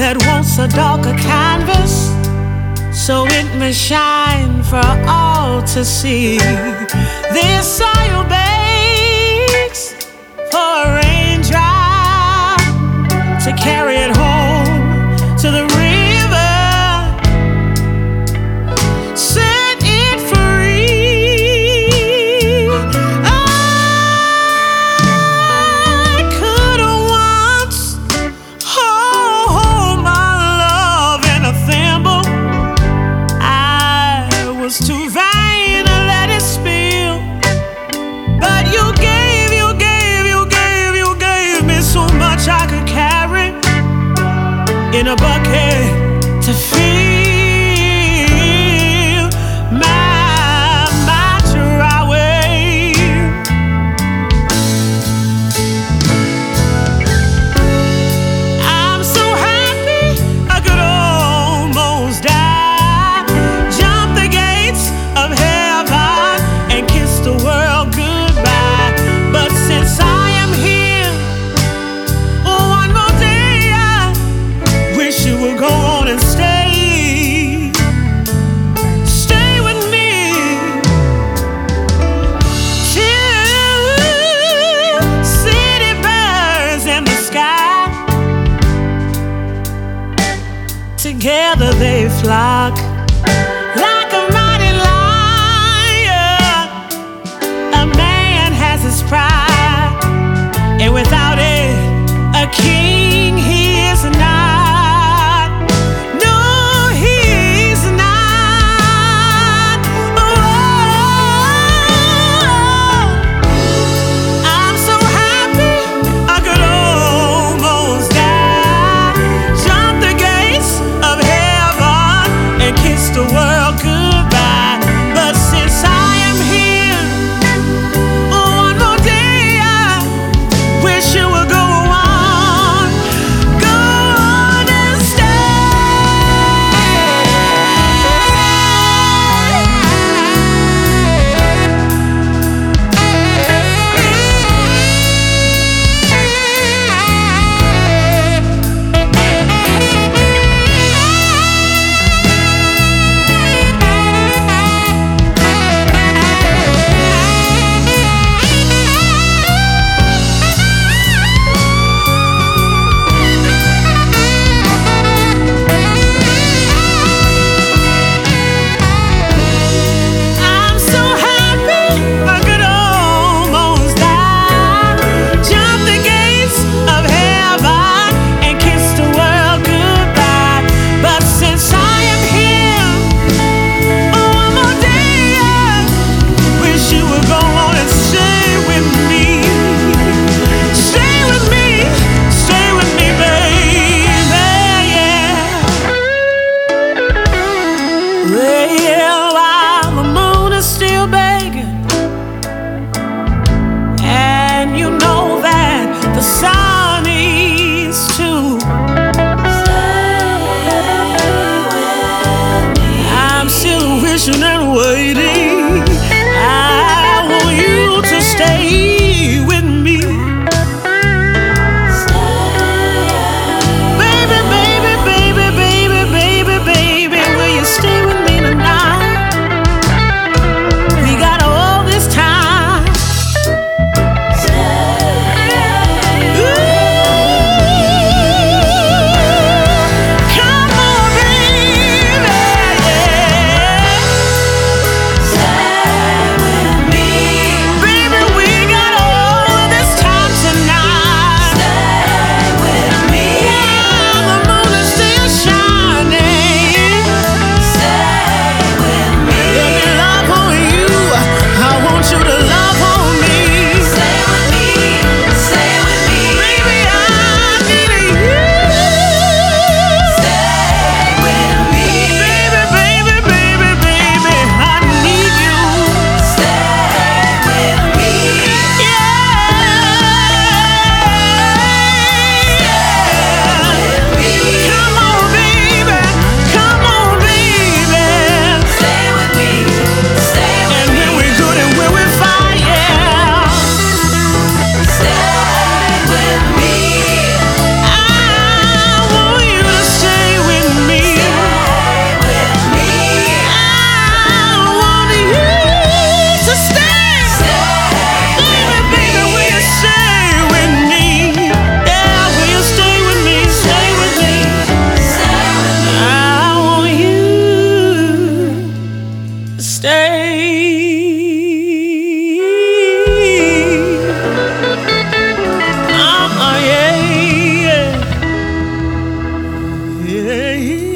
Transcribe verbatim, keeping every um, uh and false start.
that wants a darker canvas, so it may shine for all to see. This soil begs for a raindrop to carry it home to the river, set it free. I could have once hold my love in a thimble. I was too vain to let it spill, but you gave, you gave, you gave, you gave me so much I could carry in a bucket to fill my, my dry wave. I'm so happy I could almost die, jump the gates of heaven and kiss the world goodbye. But since I am here one more day, I wish you would go on and stay. Stay with me till city birds in the sky, together they flock like a mighty lion. A man has his pride, and without it, a king he is not. No, he's not. Oh, I'm so happy I could almost die, jump the gates of heaven and kiss the world goodbye. But since I am here one more day, I wish you yeah.